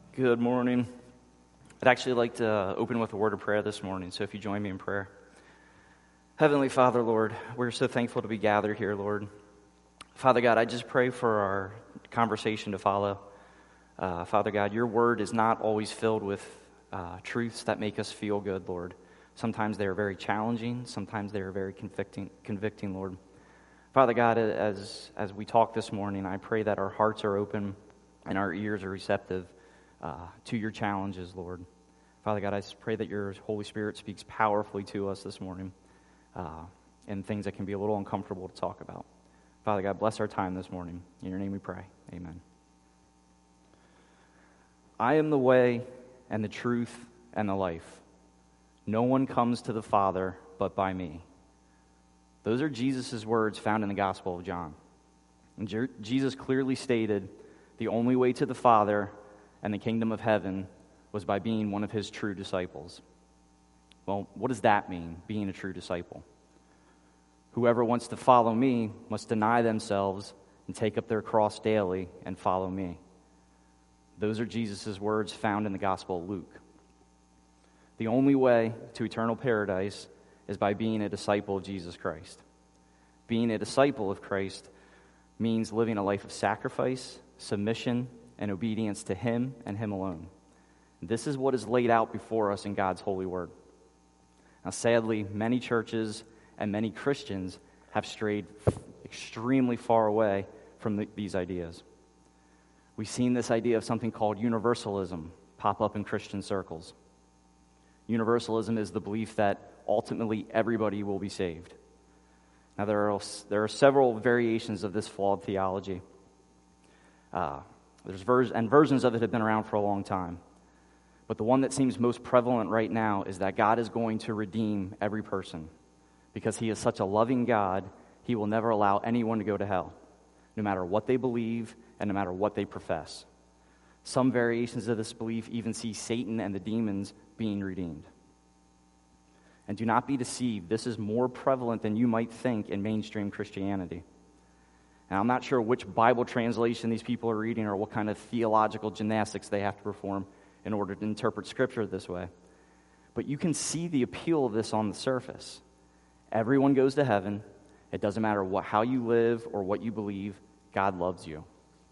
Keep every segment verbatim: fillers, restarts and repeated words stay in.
Good morning. I'd actually like to open with a word of prayer this morning, so if you join me in prayer. Heavenly Father, Lord, we're so thankful to be gathered here, Lord. Father God, I just pray for our conversation to follow. Uh, Father God, your word is not always filled with uh, truths that make us feel good, Lord. Sometimes they are very challenging. Sometimes they are very convicting, convicting, Lord. Father God, as, as we talk this morning, I pray that our hearts are open and our ears are receptive Uh, to your challenges, Lord. Father God, I just pray that your Holy Spirit speaks powerfully to us this morning uh, in things that can be a little uncomfortable to talk about. Father God, bless our time this morning. In your name we pray. Amen. I am the way and the truth and the life. No one comes to the Father but by me. Those are Jesus' words found in the Gospel of John. And Je- Jesus clearly stated the only way to the Father and the kingdom of heaven was by being one of his true disciples. Well, what does that mean, being a true disciple? Whoever wants to follow me must deny themselves and take up their cross daily and follow me. Those are Jesus' words found in the Gospel of Luke. The only way to eternal paradise is by being a disciple of Jesus Christ. Being a disciple of Christ means living a life of sacrifice, submission, and obedience to him and him alone. This is what is laid out before us in God's holy word. Now, sadly, many churches and many Christians have strayed extremely far away from the, these ideas. We've seen this idea of something called universalism pop up in Christian circles. Universalism is the belief that ultimately everybody will be saved. Now, there are, there are several variations of this flawed theology. Uh, There's vers- and versions of it have been around for a long time. But the one that seems most prevalent right now is that God is going to redeem every person. Because he is such a loving God, he will never allow anyone to go to hell, no matter what they believe and no matter what they profess. Some variations of this belief even see Satan and the demons being redeemed. And do not be deceived, this is more prevalent than you might think in mainstream Christianity. Now, I'm not sure which Bible translation these people are reading or what kind of theological gymnastics they have to perform in order to interpret Scripture this way. But you can see the appeal of this on the surface. Everyone goes to heaven. It doesn't matter what, how you live or what you believe. God loves you.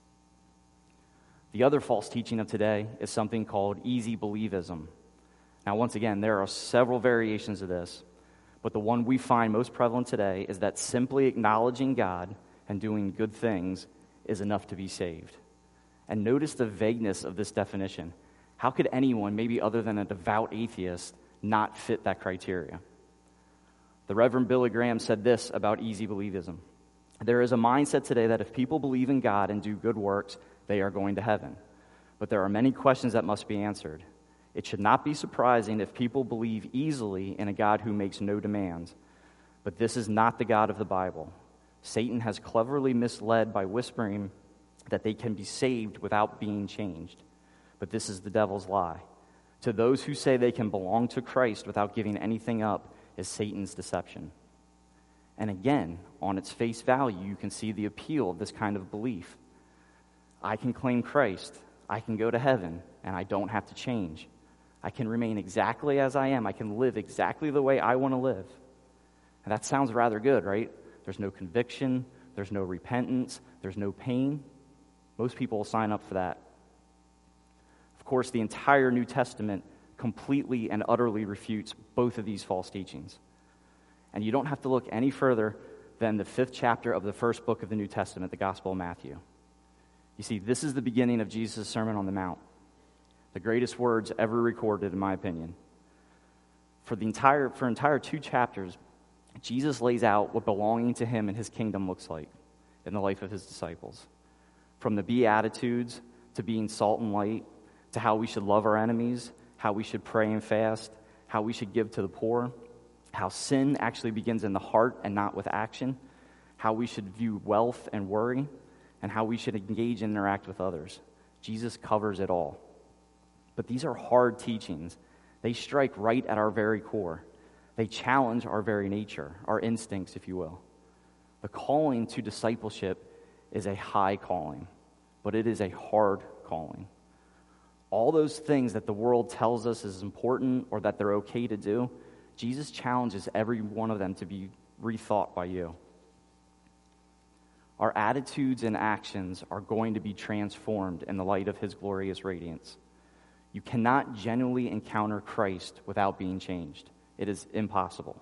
The other false teaching of today is something called easy believism. Now, once again, there are several variations of this, but the one we find most prevalent today is that simply acknowledging God and doing good things is enough to be saved. And notice the vagueness of this definition. How could anyone, maybe other than a devout atheist, not fit that criteria? The Reverend Billy Graham said this about easy believism. There is a mindset today that if people believe in God and do good works, they are going to heaven. But there are many questions that must be answered. It should not be surprising if people believe easily in a God who makes no demands. But this is not the God of the Bible. Satan has cleverly misled by whispering that they can be saved without being changed. But this is the devil's lie. To those who say they can belong to Christ without giving anything up is Satan's deception. And again, on its face value, you can see the appeal of this kind of belief. I can claim Christ, I can go to heaven, and I don't have to change. I can remain exactly as I am. I can live exactly the way I want to live. And that sounds rather good, right? There's no conviction, there's no repentance, there's no pain. Most people will sign up for that. Of course, the entire New Testament completely and utterly refutes both of these false teachings. And you don't have to look any further than the fifth chapter of the first book of the New Testament, the Gospel of Matthew. You see, this is the beginning of Jesus' Sermon on the Mount, the greatest words ever recorded, in my opinion. For the entire, for entire two chapters, Jesus lays out what belonging to him and his kingdom looks like in the life of his disciples. From the Beatitudes to being salt and light, to how we should love our enemies, how we should pray and fast, how we should give to the poor, how sin actually begins in the heart and not with action, how we should view wealth and worry, and how we should engage and interact with others. Jesus covers it all. But these are hard teachings. They strike right at our very core. They challenge our very nature, our instincts, if you will. The calling to discipleship is a high calling, but it is a hard calling. All those things that the world tells us is important or that they're okay to do, Jesus challenges every one of them to be rethought by you. Our attitudes and actions are going to be transformed in the light of his glorious radiance. You cannot genuinely encounter Christ without being changed. It is impossible.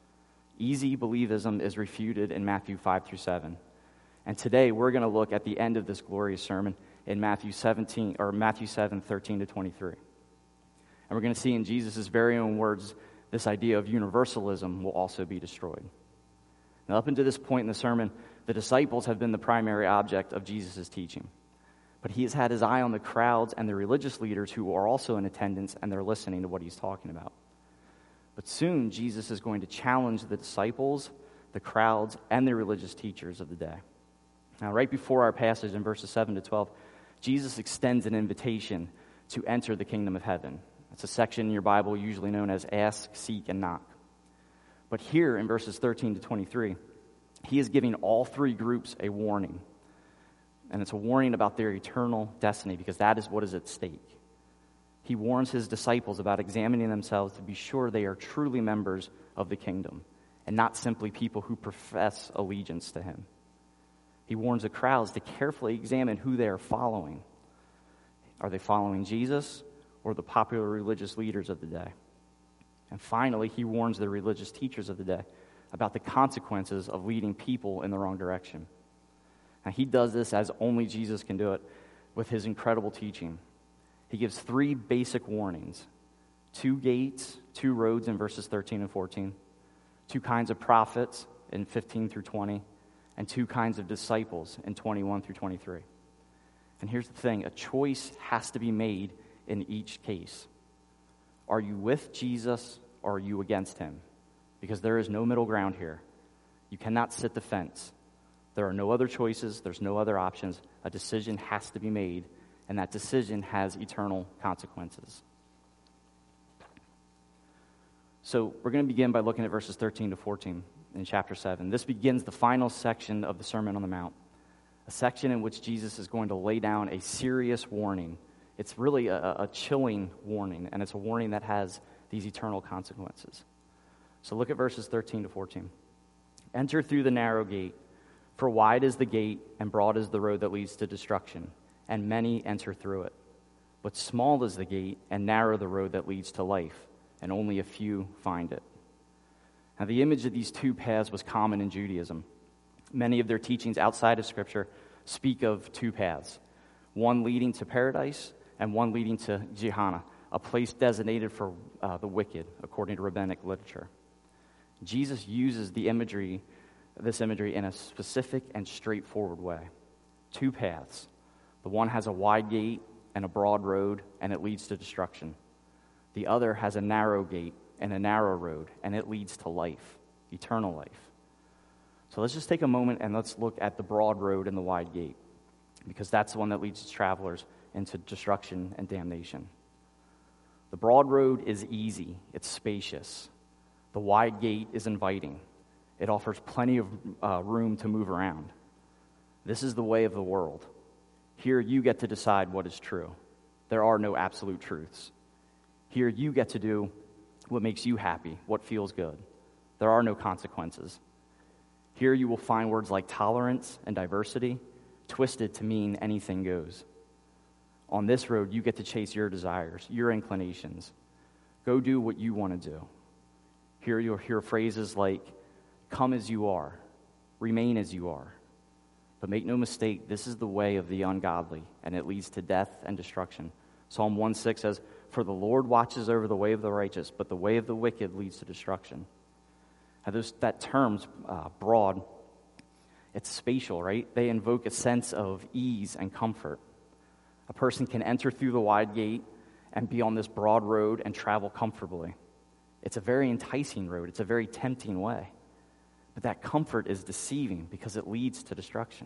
Easy believism is refuted in Matthew five through seven. And today we're going to look at the end of this glorious sermon in Matthew seventeen or Matthew seven, thirteen to twenty-three. And we're going to see in Jesus' very own words, this idea of universalism will also be destroyed. Now, up until this point in the sermon, the disciples have been the primary object of Jesus' teaching. But he has had his eye on the crowds and the religious leaders who are also in attendance, and they're listening to what he's talking about. But soon, Jesus is going to challenge the disciples, the crowds, and the religious teachers of the day. Now, right before our passage in verses seven to twelve, Jesus extends an invitation to enter the kingdom of heaven. It's a section in your Bible usually known as ask, seek, and knock. But here in verses thirteen to twenty-three, he is giving all three groups a warning. And it's a warning about their eternal destiny, because that is what is at stake. He warns his disciples about examining themselves to be sure they are truly members of the kingdom and not simply people who profess allegiance to him. He warns the crowds to carefully examine who they are following. Are they following Jesus or the popular religious leaders of the day? And finally, he warns the religious teachers of the day about the consequences of leading people in the wrong direction. Now, he does this as only Jesus can do it with his incredible teaching. He gives three basic warnings: two gates, two roads in verses thirteen and fourteen, two kinds of prophets in fifteen through twenty, and two kinds of disciples in twenty-one through twenty-three. And here's the thing, a choice has to be made in each case. Are you with Jesus or are you against him? Because there is no middle ground here. You cannot sit the fence. There are no other choices. There's no other options. A decision has to be made, and that decision has eternal consequences. So we're going to begin by looking at verses thirteen to fourteen in chapter seven. This begins the final section of the Sermon on the Mount, a section in which Jesus is going to lay down a serious warning. It's really a, a chilling warning, and it's a warning that has these eternal consequences. So look at verses thirteen to fourteen. Enter through the narrow gate, for wide is the gate and broad is the road that leads to destruction, and many enter through it. But small is the gate and narrow the road that leads to life, and only a few find it. Now, the image of these two paths was common in Judaism. Many of their teachings outside of Scripture speak of two paths, one leading to paradise and one leading to Gehenna, a place designated for uh, the wicked, according to rabbinic literature. Jesus uses the imagery, this imagery in a specific and straightforward way. Two paths. The one has a wide gate and a broad road, and it leads to destruction. The other has a narrow gate and a narrow road, and it leads to life, eternal life. So let's just take a moment and let's look at the broad road and the wide gate, because that's the one that leads travelers into destruction and damnation. The broad road is easy, it's spacious. The wide gate is inviting. It offers plenty of uh, room to move around. This is the way of the world. Here you get to decide what is true. There are no absolute truths. Here you get to do what makes you happy, what feels good. There are no consequences. Here you will find words like tolerance and diversity twisted to mean anything goes. On this road, you get to chase your desires, your inclinations. Go do what you want to do. Here you'll hear phrases like, come as you are, remain as you are. But make no mistake, this is the way of the ungodly, and it leads to death and destruction. Psalm one six says, for the Lord watches over the way of the righteous, but the way of the wicked leads to destruction. Now, those, that term's uh, broad. It's spatial, right? They invoke a sense of ease and comfort. A person can enter through the wide gate and be on this broad road and travel comfortably. It's a very enticing road. It's a very tempting way. But that comfort is deceiving because it leads to destruction.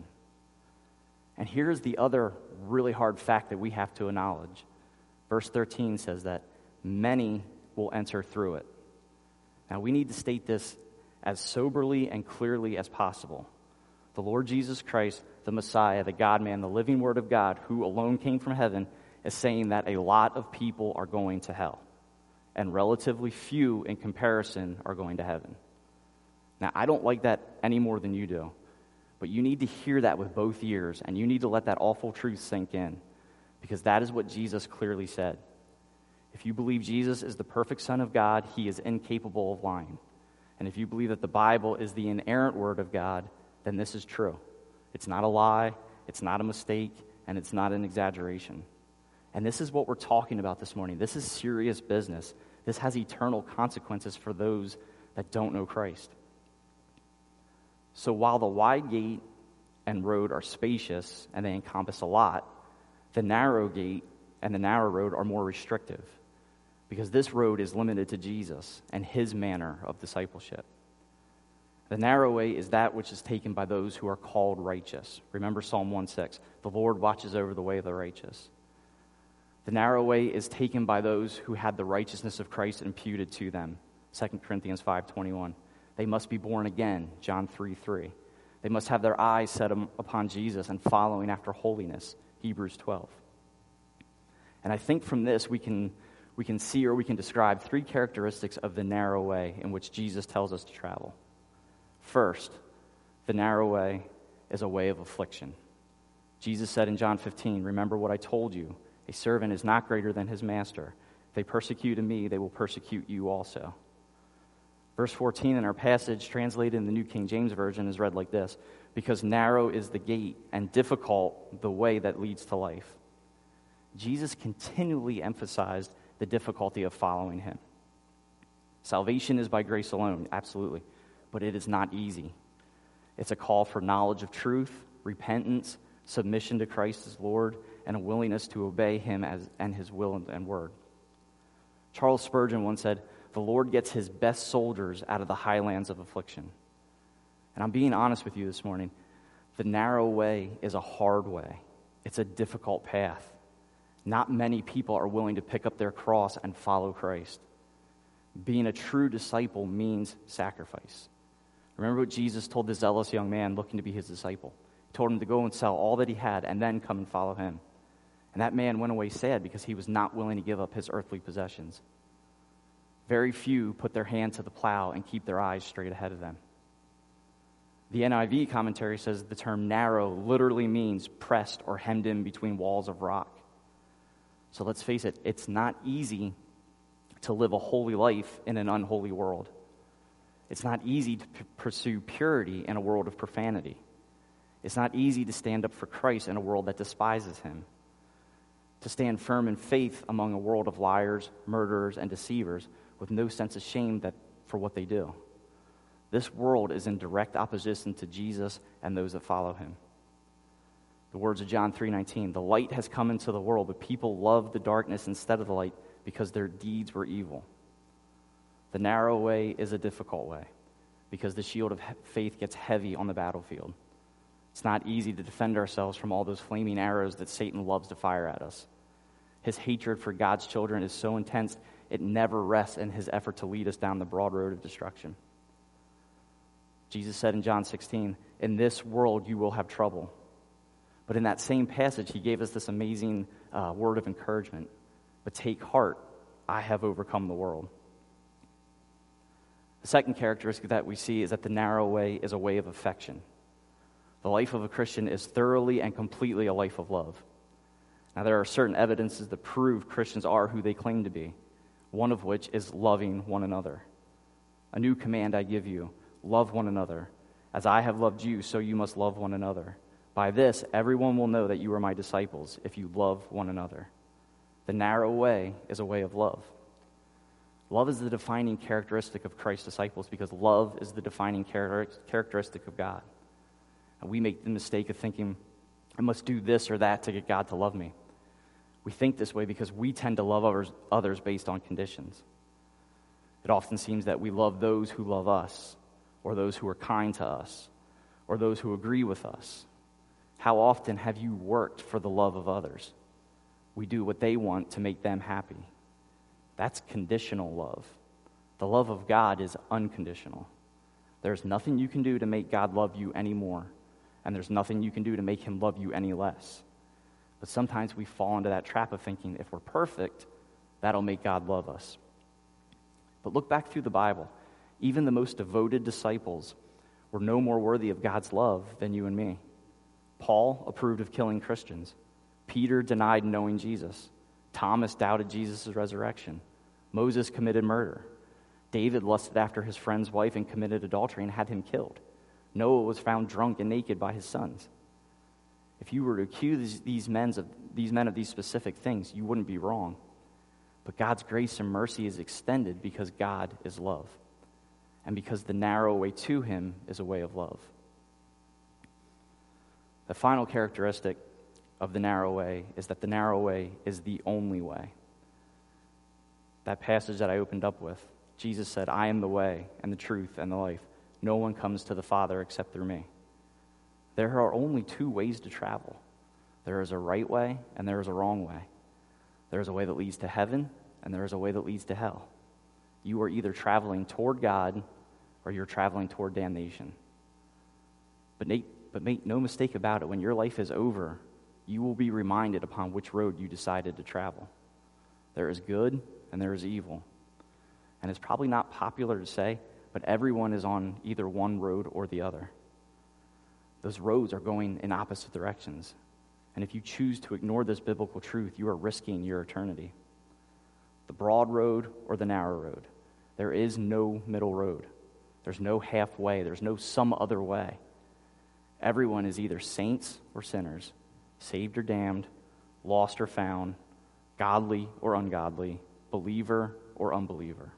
And here's the other really hard fact that we have to acknowledge. Verse thirteen says that many will enter through it. Now, we need to state this as soberly and clearly as possible. The Lord Jesus Christ, the Messiah, the God-man, the living Word of God, who alone came from heaven, is saying that a lot of people are going to hell, and relatively few in comparison are going to heaven. Now, I don't like that any more than you do, but you need to hear that with both ears, and you need to let that awful truth sink in, because that is what Jesus clearly said. If you believe Jesus is the perfect Son of God, he is incapable of lying. And if you believe that the Bible is the inerrant Word of God, then this is true. It's not a lie, it's not a mistake, and it's not an exaggeration. And this is what we're talking about this morning. This is serious business. This has eternal consequences for those that don't know Christ. So while the wide gate and road are spacious and they encompass a lot, the narrow gate and the narrow road are more restrictive, because this road is limited to Jesus and his manner of discipleship. The narrow way is that which is taken by those who are called righteous. Remember Psalm one six, the Lord watches over the way of the righteous. The narrow way is taken by those who had the righteousness of Christ imputed to them. Second Corinthians five twenty-one. They must be born again, John three three. They must have their eyes set upon Jesus and following after holiness, Hebrews twelve. And I think from this we can we can see or we can describe three characteristics of the narrow way in which Jesus tells us to travel. First, the narrow way is a way of affliction. Jesus said in John fifteen, "Remember what I told you. A servant is not greater than his master. If they persecuted me, they will persecute you also." Verse fourteen in our passage, translated in the New King James Version, is read like this: "Because narrow is the gate, and difficult the way that leads to life." Jesus continually emphasized the difficulty of following him. Salvation is by grace alone, absolutely, but it is not easy. It's a call for knowledge of truth, repentance, submission to Christ as Lord, and a willingness to obey him as, and his will and word. Charles Spurgeon once said, "The Lord gets his best soldiers out of the highlands of affliction." And I'm being honest with you this morning. The narrow way is a hard way. It's a difficult path. Not many people are willing to pick up their cross and follow Christ. Being a true disciple means sacrifice. Remember what Jesus told the zealous young man looking to be his disciple. He told him to go and sell all that he had and then come and follow him. And that man went away sad because he was not willing to give up his earthly possessions. Very few put their hand to the plow and keep their eyes straight ahead of them. The N I V commentary says the term narrow literally means pressed or hemmed in between walls of rock. So let's face it, it's not easy to live a holy life in an unholy world. It's not easy to p- pursue purity in a world of profanity. It's not easy to stand up for Christ in a world that despises him. To stand firm in faith among a world of liars, murderers, and deceivers with no sense of shame that, for what they do. This world is in direct opposition to Jesus and those that follow him. The words of John three nineteen, "The light has come into the world, but people loved the darkness instead of the light because their deeds were evil." The narrow way is a difficult way because the shield of faith gets heavy on the battlefield. It's not easy to defend ourselves from all those flaming arrows that Satan loves to fire at us. His hatred for God's children is so intense, it never rests in his effort to lead us down the broad road of destruction. Jesus said in John sixteen, "In this world you will have trouble." But in that same passage, he gave us this amazing uh, word of encouragement. "But take heart, I have overcome the world." The second characteristic that we see is that the narrow way is a way of affection. The life of a Christian is thoroughly and completely a life of love. Now, there are certain evidences that prove Christians are who they claim to be, one of which is loving one another. "A new command I give you, love one another. As I have loved you, so you must love one another. By this, everyone will know that you are my disciples, if you love one another." The narrow way is a way of love. Love is the defining characteristic of Christ's disciples because love is the defining char- characteristic of God. And we make the mistake of thinking, I must do this or that to get God to love me. We think this way because we tend to love others, others based on conditions. It often seems that we love those who love us, or those who are kind to us, or those who agree with us. How often have you worked for the love of others? We do what they want to make them happy. That's conditional love. The love of God is unconditional. There's nothing you can do to make God love you any more, and there's nothing you can do to make him love you any less. But sometimes we fall into that trap of thinking if we're perfect, that'll make God love us. But look back through the Bible. Even the most devoted disciples were no more worthy of God's love than you and me. Paul approved of killing Christians. Peter denied knowing Jesus. Thomas doubted Jesus' resurrection. Moses committed murder. David lusted after his friend's wife and committed adultery and had him killed. Noah was found drunk and naked by his sons. If you were to accuse these men of these men of these specific things, you wouldn't be wrong. But God's grace and mercy is extended because God is love, and because the narrow way to him is a way of love. The final characteristic of the narrow way is that the narrow way is the only way. That passage that I opened up with, Jesus said, "I am the way and the truth and the life. No one comes to the Father except through me." There are only two ways to travel. There is a right way and there is a wrong way. There is a way that leads to heaven and there is a way that leads to hell. You are either traveling toward God or you're traveling toward damnation. But make, but make no mistake about it, when your life is over, you will be reminded upon which road you decided to travel. There is good and there is evil. And it's probably not popular to say, but everyone is on either one road or the other. Those roads are going in opposite directions. And if you choose to ignore this biblical truth, you are risking your eternity. The broad road or the narrow road. There is no middle road. There's no halfway. There's no some other way. Everyone is either saints or sinners, saved or damned, lost or found, godly or ungodly, believer or unbeliever.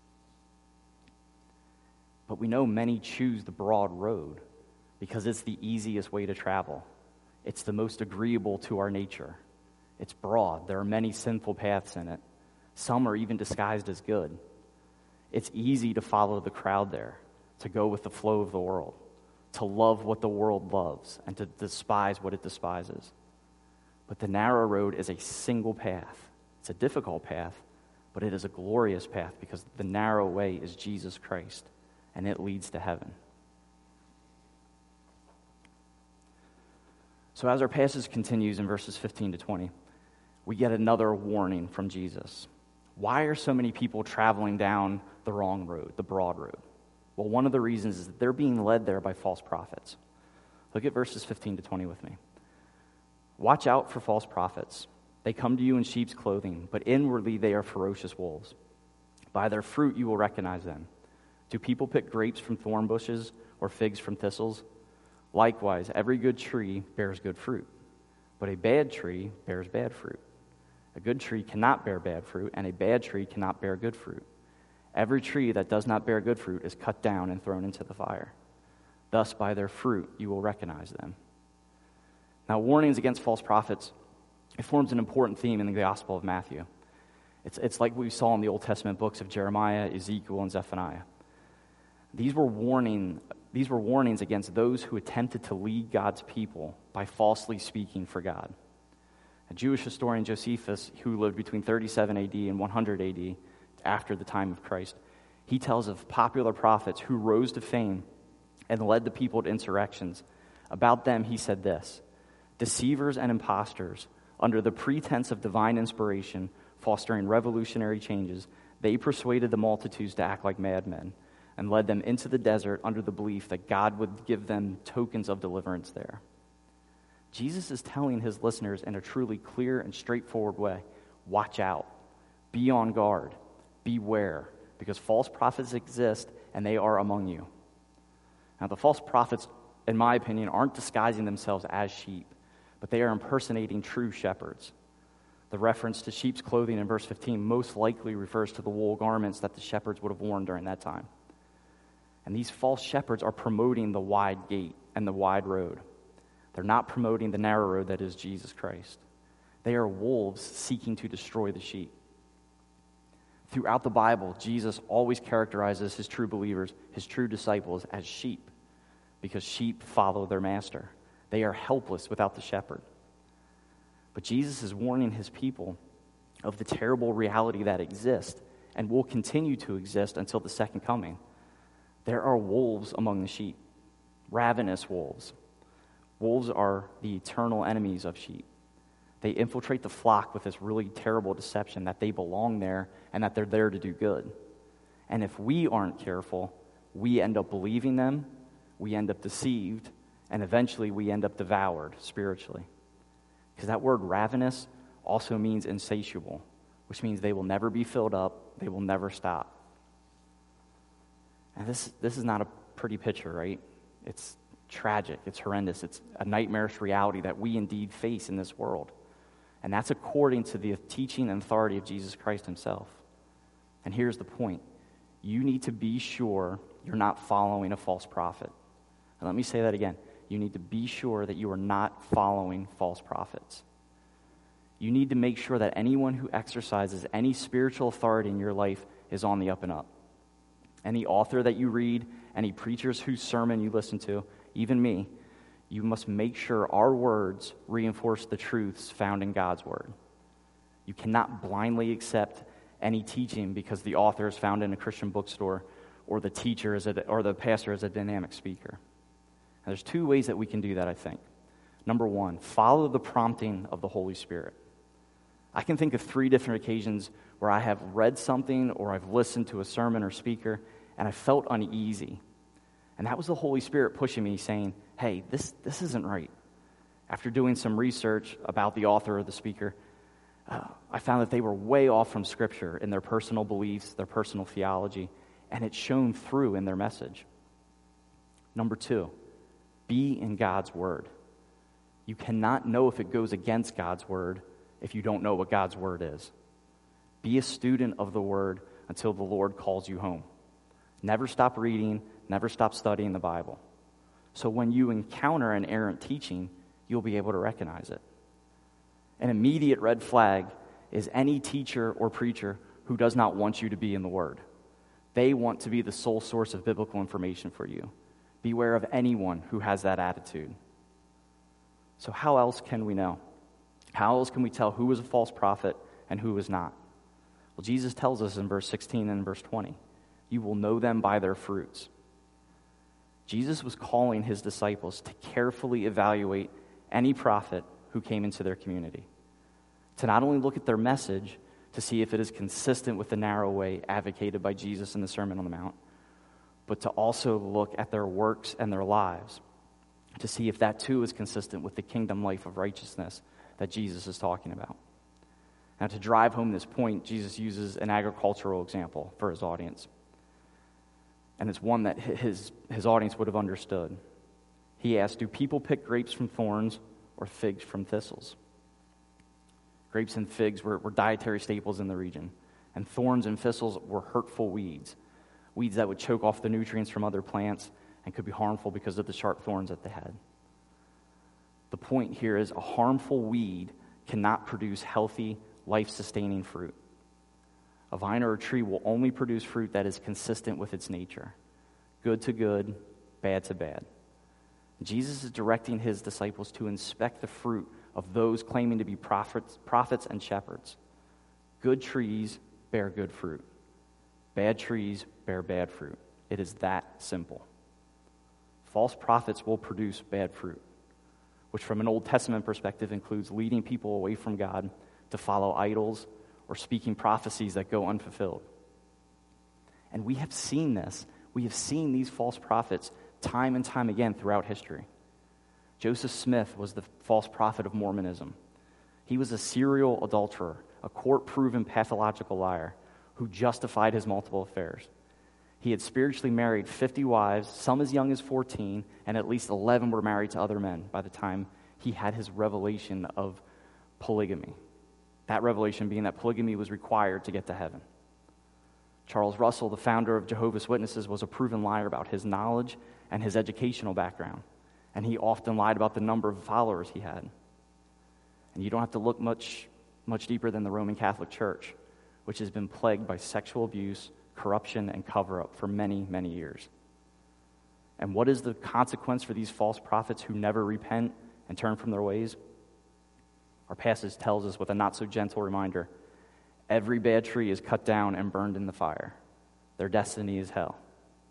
But we know many choose the broad road because it's the easiest way to travel. It's the most agreeable to our nature. It's broad. There are many sinful paths in it. Some are even disguised as good. It's easy to follow the crowd there, to go with the flow of the world, to love what the world loves, and to despise what it despises. But the narrow road is a single path. It's a difficult path, but it is a glorious path because the narrow way is Jesus Christ, and it leads to heaven. So as our passage continues in verses fifteen to twenty, we get another warning from Jesus. Why are so many people traveling down the wrong road, the broad road? Well, one of the reasons is that they're being led there by false prophets. Look at verses fifteen to twenty with me. "Watch out for false prophets. They come to you in sheep's clothing, but inwardly they are ferocious wolves. By their fruit you will recognize them. Do people pick grapes from thorn bushes or figs from thistles? Likewise, every good tree bears good fruit, but a bad tree bears bad fruit. A good tree cannot bear bad fruit, and a bad tree cannot bear good fruit. Every tree that does not bear good fruit is cut down and thrown into the fire. Thus, by their fruit you will recognize them." Now, warnings against false prophets, it forms an important theme in the Gospel of Matthew. It's, it's like we saw in the Old Testament books of Jeremiah, Ezekiel, and Zephaniah. These were warning, these were warnings against those who attempted to lead God's people by falsely speaking for God. A Jewish historian, Josephus, who lived between thirty-seven A D and one hundred A D, after the time of Christ, he tells of popular prophets who rose to fame and led the people to insurrections. About them, he said this: "Deceivers and impostors, under the pretense of divine inspiration, fostering revolutionary changes, they persuaded the multitudes to act like madmen and led them into the desert under the belief that God would give them tokens of deliverance there." Jesus is telling his listeners in a truly clear and straightforward way, watch out, be on guard, beware, because false prophets exist and they are among you. Now, the false prophets, in my opinion, aren't disguising themselves as sheep, but they are impersonating true shepherds. The reference to sheep's clothing in verse fifteen most likely refers to the wool garments that the shepherds would have worn during that time. And these false shepherds are promoting the wide gate and the wide road. They're not promoting the narrow road that is Jesus Christ. They are wolves seeking to destroy the sheep. Throughout the Bible, Jesus always characterizes his true believers, his true disciples, as sheep, because sheep follow their master. They are helpless without the shepherd. But Jesus is warning his people of the terrible reality that exists and will continue to exist until the second coming. There are wolves among the sheep, ravenous wolves. Wolves are the eternal enemies of sheep. They infiltrate the flock with this really terrible deception that they belong there and that they're there to do good. And if we aren't careful, we end up believing them, we end up deceived, and eventually we end up devoured spiritually. Because that word ravenous also means insatiable, which means they will never be filled up, they will never stop. And this, this is not a pretty picture, right? It's tragic, it's horrendous, it's a nightmarish reality that we indeed face in this world. And that's according to the teaching and authority of Jesus Christ himself. And here's the point. You need to be sure you're not following a false prophet. And let me say that again. You need to be sure that you are not following false prophets. You need to make sure that anyone who exercises any spiritual authority in your life is on the up and up. Any author that you read, any preachers whose sermon you listen to, even me, you must make sure our words reinforce the truths found in God's word. You cannot blindly accept any teaching because the author is found in a Christian bookstore or the teacher is a, or the pastor is a dynamic speaker. And there's two ways that we can do that, I think. Number one, follow the prompting of the Holy Spirit. I can think of three different occasions where I have read something or I've listened to a sermon or speaker and I felt uneasy. And that was the Holy Spirit pushing me, saying, hey, this, this isn't right. After doing some research about the author or the speaker, uh, I found that they were way off from Scripture in their personal beliefs, their personal theology, and it shone through in their message. Number two, be in God's Word. You cannot know if it goes against God's Word if you don't know what God's Word is. Be a student of the Word until the Lord calls you home. Never stop reading, never stop studying the Bible. So when you encounter an errant teaching, you'll be able to recognize it. An immediate red flag is any teacher or preacher who does not want you to be in the Word. They want to be the sole source of biblical information for you. Beware of anyone who has that attitude. So how else can we know? How else can we tell who is a false prophet and who is not? Well, Jesus tells us in verse sixteen and verse twenty, you will know them by their fruits. Jesus was calling his disciples to carefully evaluate any prophet who came into their community, to not only look at their message to see if it is consistent with the narrow way advocated by Jesus in the Sermon on the Mount, but to also look at their works and their lives to see if that too is consistent with the kingdom life of righteousness that Jesus is talking about. Now, to drive home this point, Jesus uses an agricultural example for his audience. And it's one that his, his audience would have understood. He asked, do people pick grapes from thorns or figs from thistles? Grapes and figs were, were dietary staples in the region, and thorns and thistles were hurtful weeds, weeds that would choke off the nutrients from other plants and could be harmful because of the sharp thorns that they had. The point here is a harmful weed cannot produce healthy, life-sustaining fruit. A vine or a tree will only produce fruit that is consistent with its nature, good to good, bad to bad. Jesus is directing his disciples to inspect the fruit of those claiming to be prophets, prophets and shepherds. Good trees bear good fruit. Bad trees bear bad fruit. It is that simple. False prophets will produce bad fruit, which from an Old Testament perspective includes leading people away from God to follow idols or speaking prophecies that go unfulfilled. And we have seen this. We have seen these false prophets time and time again throughout history. Joseph Smith was the false prophet of Mormonism. He was a serial adulterer, a court-proven pathological liar who justified his multiple affairs. He had spiritually married fifty wives, some as young as fourteen, and at least eleven were married to other men by the time he had his revelation of polygamy. That revelation being that polygamy was required to get to heaven. Charles Russell, the founder of Jehovah's Witnesses, was a proven liar about his knowledge and his educational background, and he often lied about the number of followers he had. And you don't have to look much, much deeper than the Roman Catholic Church, which has been plagued by sexual abuse, corruption, and cover-up for many, many years. And what is the consequence for these false prophets who never repent and turn from their ways? Our passage tells us with a not-so-gentle reminder, every bad tree is cut down and burned in the fire. Their destiny is hell.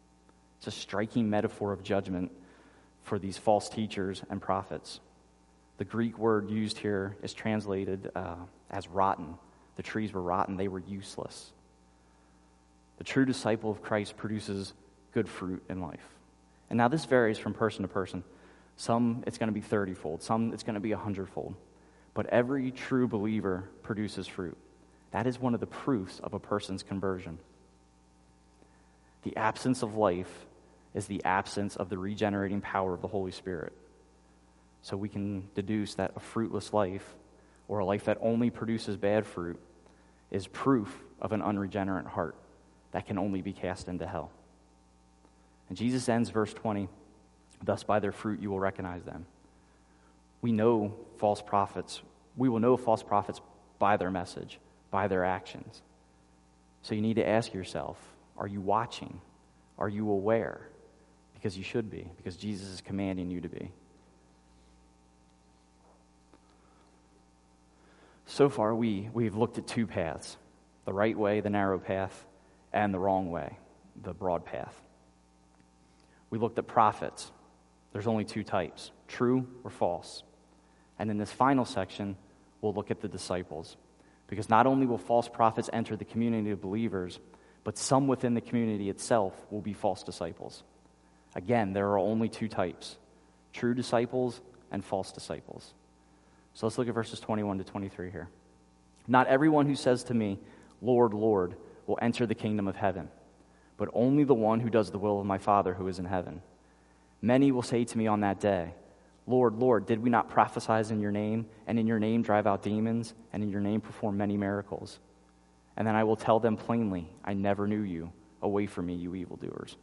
It's a striking metaphor of judgment for these false teachers and prophets. The Greek word used here is translated uh, as rotten. The trees were rotten, they were useless. The true disciple of Christ produces good fruit in life. And now this varies from person to person. Some it's going to be thirty-fold, some it's going to be one hundred-fold. But every true believer produces fruit. That is one of the proofs of a person's conversion. The absence of life is the absence of the regenerating power of the Holy Spirit. So we can deduce that a fruitless life, or a life that only produces bad fruit, is proof of an unregenerate heart that can only be cast into hell. And Jesus ends verse twenty, thus by their fruit you will recognize them. We know false prophets. We will know false prophets by their message, by their actions. So you need to ask yourself, are you watching? Are you aware? Because you should be, because Jesus is commanding you to be. So far, we, we've looked at two paths, the right way, the narrow path, and the wrong way, the broad path. We looked at prophets. There's only two types, true or false. And in this final section, we'll look at the disciples. Because not only will false prophets enter the community of believers, but some within the community itself will be false disciples. Again, there are only two types, true disciples and false disciples. So let's look at verses twenty-one to twenty-three here. Not everyone who says to me, Lord, Lord, will enter the kingdom of heaven, but only the one who does the will of my Father who is in heaven. Many will say to me on that day, Lord, Lord, did we not prophesy in your name, and in your name drive out demons, and in your name perform many miracles? And then I will tell them plainly, I never knew you. Away from me, you evildoers.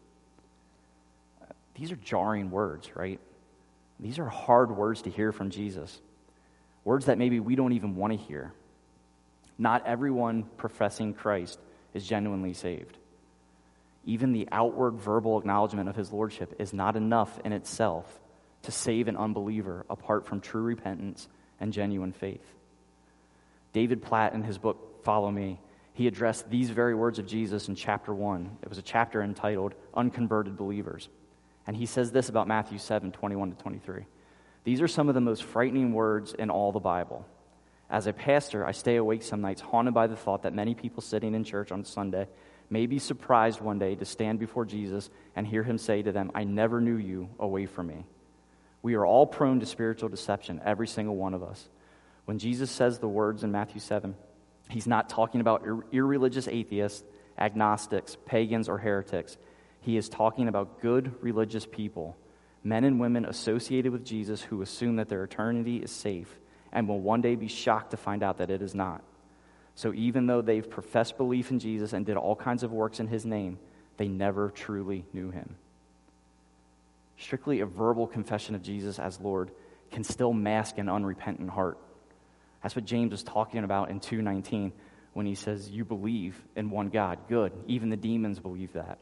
These are jarring words, right? These are hard words to hear from Jesus. Words that maybe we don't even want to hear. Not everyone professing Christ is genuinely saved. Even the outward verbal acknowledgement of his lordship is not enough in itself to save an unbeliever apart from true repentance and genuine faith. David Platt, in his book, Follow Me, he addressed these very words of Jesus in chapter one. It was a chapter entitled Unconverted Believers. And he says this about Matthew seven, twenty-one to twenty-three. These are some of the most frightening words in all the Bible. As a pastor, I stay awake some nights haunted by the thought that many people sitting in church on Sunday may be surprised one day to stand before Jesus and hear him say to them, I never knew you, away from me. We are all prone to spiritual deception, every single one of us. When Jesus says the words in Matthew seven, he's not talking about ir- irreligious atheists, agnostics, pagans, or heretics. He is talking about good religious people, men and women associated with Jesus who assume that their eternity is safe and will one day be shocked to find out that it is not. So even though they've professed belief in Jesus and did all kinds of works in his name, they never truly knew him. Strictly a verbal confession of Jesus as Lord can still mask an unrepentant heart. That's what James is talking about in two nineteen when he says, you believe in one God. Good. Even the demons believe that.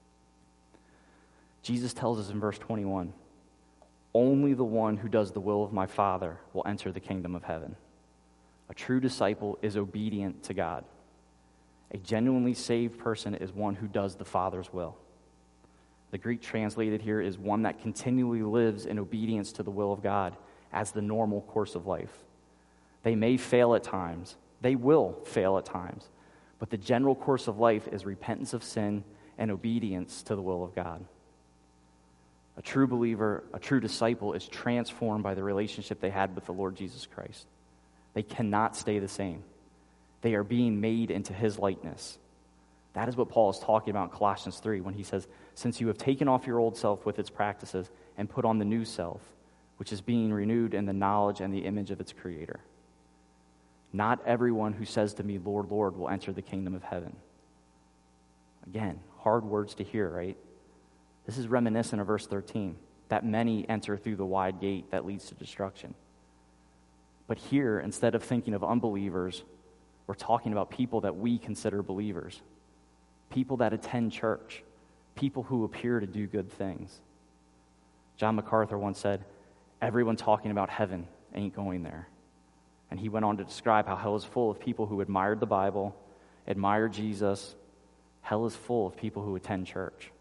Jesus tells us in verse twenty-one, only the one who does the will of my Father will enter the kingdom of heaven. A true disciple is obedient to God. A genuinely saved person is one who does the Father's will. The Greek translated here is one that continually lives in obedience to the will of God as the normal course of life. They may fail at times. They will fail at times. But the general course of life is repentance of sin and obedience to the will of God. A true believer, a true disciple is transformed by the relationship they had with the Lord Jesus Christ. They cannot stay the same. They are being made into his likeness. That is what Paul is talking about in Colossians three when he says, since you have taken off your old self with its practices and put on the new self, which is being renewed in the knowledge and the image of its creator. Not everyone who says to me, Lord, Lord, will enter the kingdom of heaven. Again, hard words to hear, right? This is reminiscent of verse thirteen, that many enter through the wide gate that leads to destruction. But here, instead of thinking of unbelievers, we're talking about people that we consider believers, people that attend church, people who appear to do good things. John MacArthur once said, everyone talking about heaven ain't going there. And he went on to describe how hell is full of people who admired the Bible, admired Jesus. Hell is full of people who attend church.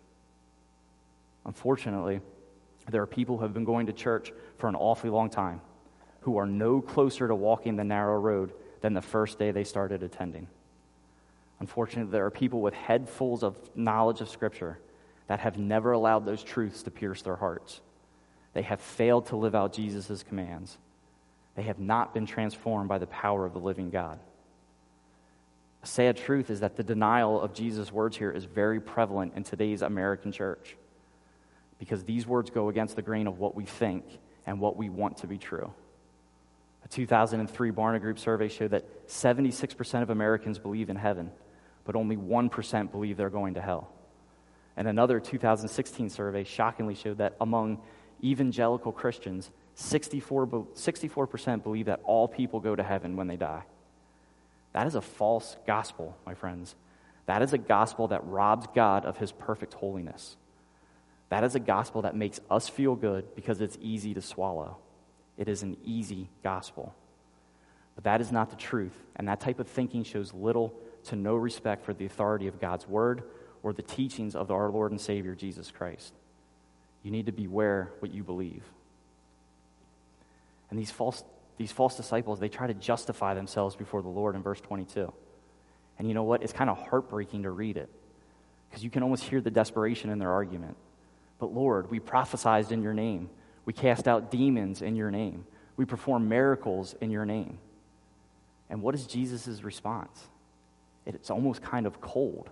Unfortunately, there are people who have been going to church for an awfully long time, who are no closer to walking the narrow road than the first day they started attending. Unfortunately, there are people with headfuls of knowledge of Scripture that have never allowed those truths to pierce their hearts. They have failed to live out Jesus' commands. They have not been transformed by the power of the living God. A sad truth is that the denial of Jesus' words here is very prevalent in today's American church, because these words go against the grain of what we think and what we want to be true. A two thousand three Barna Group survey showed that seventy-six percent of Americans believe in heaven, but only one percent believe they're going to hell. And another two thousand sixteen survey shockingly showed that among evangelical Christians, sixty-four percent believe that all people go to heaven when they die. That is a false gospel, my friends. That is a gospel that robs God of his perfect holiness. That is a gospel that makes us feel good because it's easy to swallow. It is an easy gospel. But that is not the truth, and that type of thinking shows little to no respect for the authority of God's word or the teachings of our Lord and Savior, Jesus Christ. You need to beware what you believe. And these false these false disciples, they try to justify themselves before the Lord in verse twenty-two. And you know what? It's kind of heartbreaking to read it, because you can almost hear the desperation in their argument. But Lord, we prophesied in your name. We cast out demons in your name. We perform miracles in your name. And what is Jesus' response? It's almost kind of cold.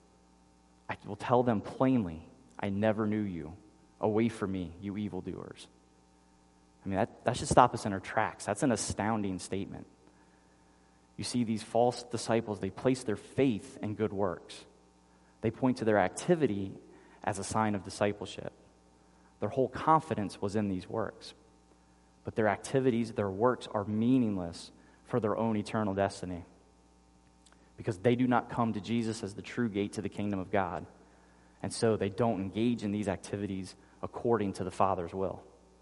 I will tell them plainly, I never knew you. Away from me, you evildoers. I mean, that, that should stop us in our tracks. That's an astounding statement. You see, these false disciples, they place their faith in good works. They point to their activity as a sign of discipleship. Their whole confidence was in these works. But their activities, their works, are meaningless for their own eternal destiny, because they do not come to Jesus as the true gate to the kingdom of God. And so they don't engage in these activities according to the Father's will.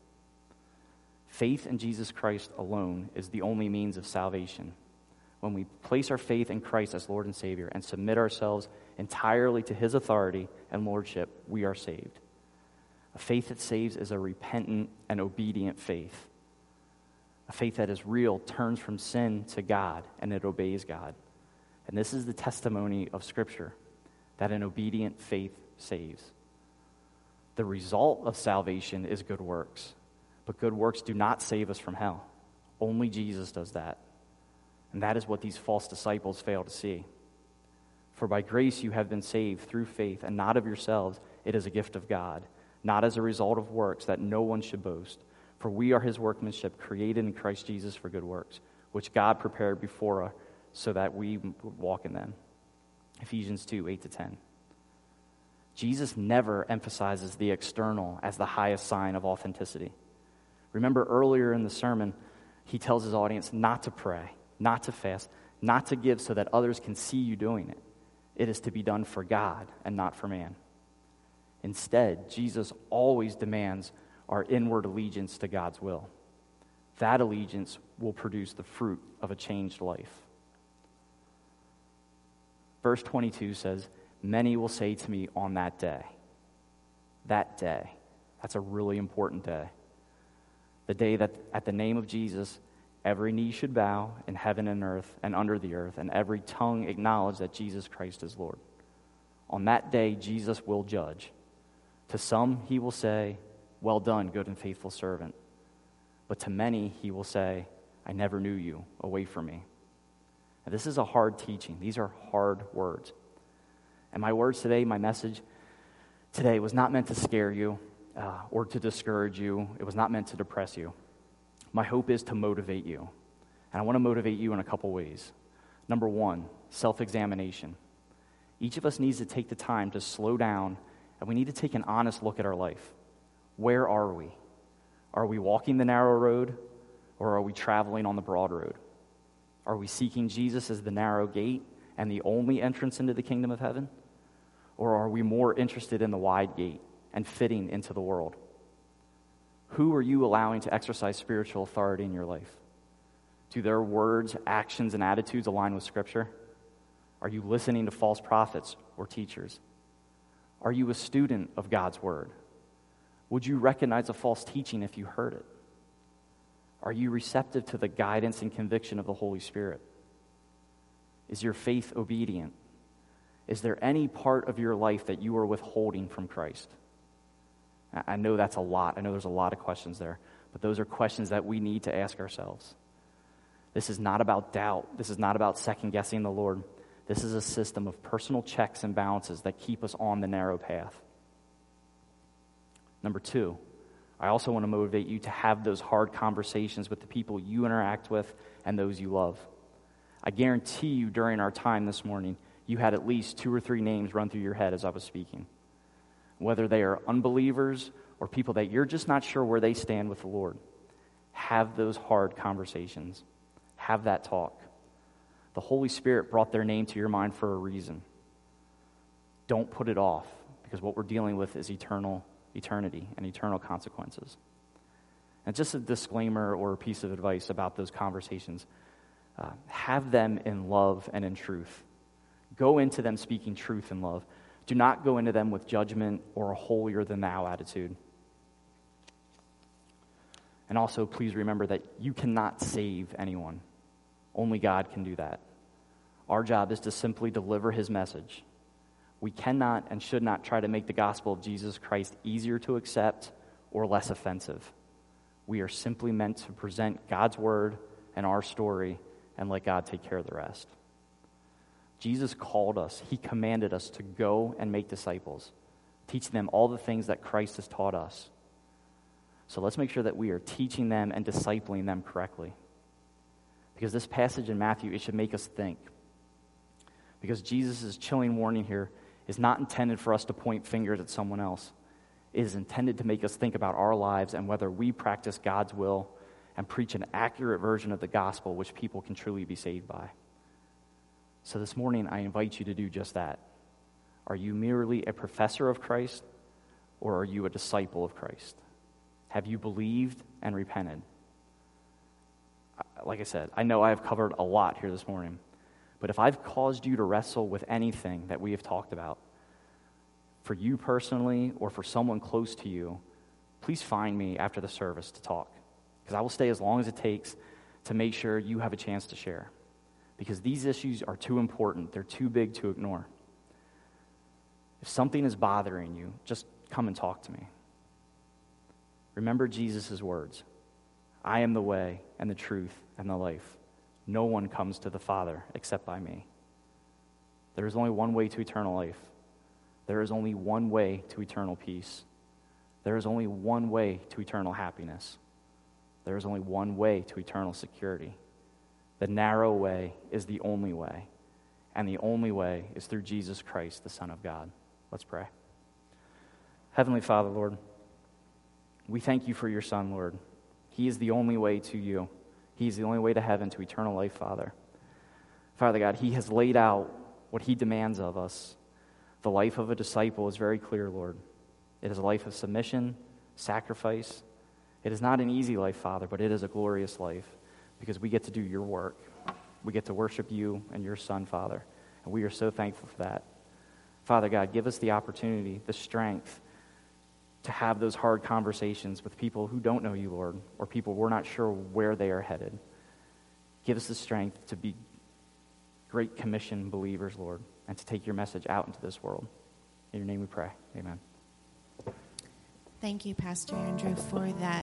Faith in Jesus Christ alone is the only means of salvation. When we place our faith in Christ as Lord and Savior and submit ourselves entirely to his authority and lordship, we are saved. A faith that saves is a repentant and obedient faith. A faith that is real turns from sin to God, and it obeys God. And this is the testimony of Scripture, that an obedient faith saves. The result of salvation is good works, but good works do not save us from hell. Only Jesus does that. And that is what these false disciples fail to see. For by grace you have been saved through faith, and not of yourselves. It is a gift of God, not as a result of works, that no one should boast. For we are his workmanship, created in Christ Jesus for good works, which God prepared before us so that we would walk in them. Ephesians two, eight to ten. Jesus never emphasizes the external as the highest sign of authenticity. Remember earlier in the sermon, he tells his audience not to pray, not to fast, not to give so that others can see you doing it. It is to be done for God and not for man. Instead, Jesus always demands our inward allegiance to God's will. That allegiance will produce the fruit of a changed life. Verse twenty-two says, many will say to me on that day. That day. That's a really important day. The day that at the name of Jesus, every knee should bow in heaven and earth and under the earth, and every tongue acknowledge that Jesus Christ is Lord. On that day, Jesus will judge. To some, he will say, well done, good and faithful servant. But to many, he will say, I never knew you. Away from me. Now, this is a hard teaching. These are hard words. And my words today, my message today was not meant to scare you uh, or to discourage you. It was not meant to depress you. My hope is to motivate you. And I want to motivate you in a couple ways. Number one, self-examination. Each of us needs to take the time to slow down, and we need to take an honest look at our life. Where are we? Are we walking the narrow road, or are we traveling on the broad road? Are we seeking Jesus as the narrow gate and the only entrance into the kingdom of heaven? Or are we more interested in the wide gate and fitting into the world? Who are you allowing to exercise spiritual authority in your life? Do their words, actions, and attitudes align with Scripture? Are you listening to false prophets or teachers? Are you a student of God's word? Would you recognize a false teaching if you heard it? Are you receptive to the guidance and conviction of the Holy Spirit? Is your faith obedient? Is there any part of your life that you are withholding from Christ? I know that's a lot. I know there's a lot of questions there, but those are questions that we need to ask ourselves. This is not about doubt. This is not about second-guessing the Lord. This is a system of personal checks and balances that keep us on the narrow path. Number two, I also want to motivate you to have those hard conversations with the people you interact with and those you love. I guarantee you during our time this morning, you had at least two or three names run through your head as I was speaking. Whether they are unbelievers or people that you're just not sure where they stand with the Lord, have those hard conversations. Have that talk. The Holy Spirit brought their name to your mind for a reason. Don't put it off, because what we're dealing with is eternal eternity and eternal consequences. And just a disclaimer or a piece of advice about those conversations. Uh, have them in love and in truth. Go into them speaking truth and love. Do not go into them with judgment or a holier-than-thou attitude. And also, please remember that you cannot save anyone. Only God can do that. Our job is to simply deliver his message. We cannot and should not try to make the gospel of Jesus Christ easier to accept or less offensive. We are simply meant to present God's word and our story and let God take care of the rest. Jesus called us. He commanded us to go and make disciples, teaching them all the things that Christ has taught us. So let's make sure that we are teaching them and discipling them correctly. Because this passage in Matthew, it should make us think. Because Jesus' chilling warning here is not intended for us to point fingers at someone else. It is intended to make us think about our lives and whether we practice God's will and preach an accurate version of the gospel which people can truly be saved by. So this morning, I invite you to do just that. Are you merely a professor of Christ, or are you a disciple of Christ? Have you believed and repented? Like I said, I know I have covered a lot here this morning, but if I've caused you to wrestle with anything that we have talked about, for you personally or for someone close to you, please find me after the service to talk, because I will stay as long as it takes to make sure you have a chance to share, because these issues are too important. They're too big to ignore. If something is bothering you, just come and talk to me. Remember Jesus' words. I am the way and the truth and the life. No one comes to the Father except by me. There is only one way to eternal life. There is only one way to eternal peace. There is only one way to eternal happiness. There is only one way to eternal security. The narrow way is the only way, and the only way is through Jesus Christ, the Son of God. Let's pray. Heavenly Father, Lord, we thank you for your Son, Lord. He is the only way to you. He is the only way to heaven, to eternal life, Father. Father God, he has laid out what he demands of us. The life of a disciple is very clear, Lord. It is a life of submission, sacrifice. It is not an easy life, Father, but it is a glorious life because we get to do your work. We get to worship you and your Son, Father, and we are so thankful for that. Father God, give us the opportunity, the strength to have those hard conversations with people who don't know you, Lord, or people we're not sure where they are headed. Give us the strength to be Great Commission believers, Lord, and to take your message out into this world. In your name we pray. Amen. Thank you, Pastor Andrew, for that